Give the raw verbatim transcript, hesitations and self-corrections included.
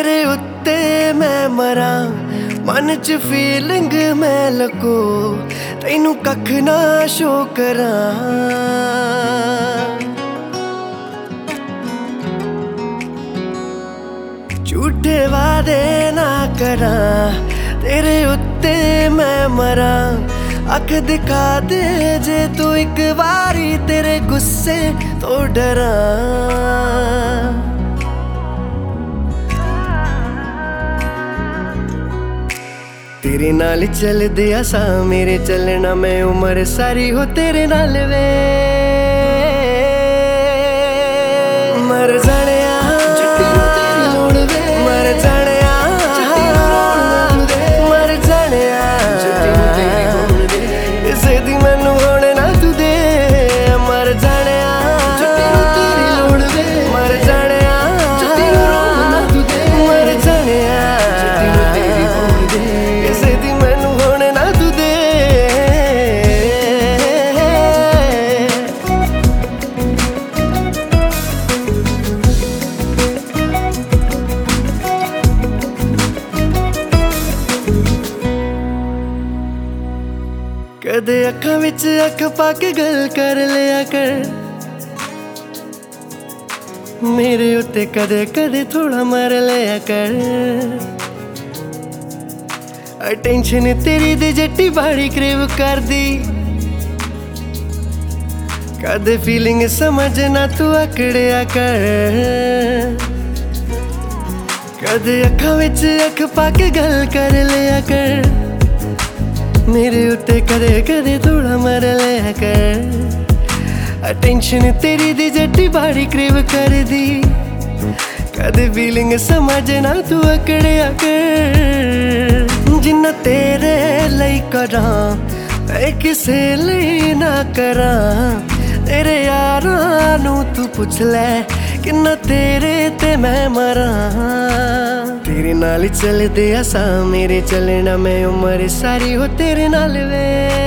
तेरे उत्ते मैं मरा मन च फीलिंग मैं लगो तैनू कख ना शो करा झूठे वादे ना करा तेरे उत्ते मैं मरा अख दिखा दे जे तू एक बारी तेरे गुस्से तो डरा तेरे नाल चल दिया सा मेरे चलना मैं उम्र सारी हो तेरे नाल वे मर जाने मर जाने मर जाने इसे दी मैनू होने ना तू दे मर जाने मर जाने मर जाने इसे दी मैनू होने ना तू दे कदे अखां विच अख पा के गल कर लिया कर मेरे उत्ते कदे कदे थोड़ा मर लिया कर अटेंशन तेरी दे जट्टी बाड़ी क्रेव कर दी कदे फीलिंग समझना तू अकड़िया कर कदे अखां विच अख पा के गल कर लिया कर मेरे उत्ते कदे कदे थोड़ा मर लिया कर अटेंशन तेरी दी जट्टी बाड़ी क्रेव कर दी कदे फीलिंग समझना तू अकड़िया कर जिन्ना तेरे लई करा मैं किसे लई ना करा तेरे यारां नू तू पुछ ले किन्ना तेरे ते मैं मरा तेरे नाल चल दिया सा मेरे चलना मैं उम्र सारी हो तेरे नाल वे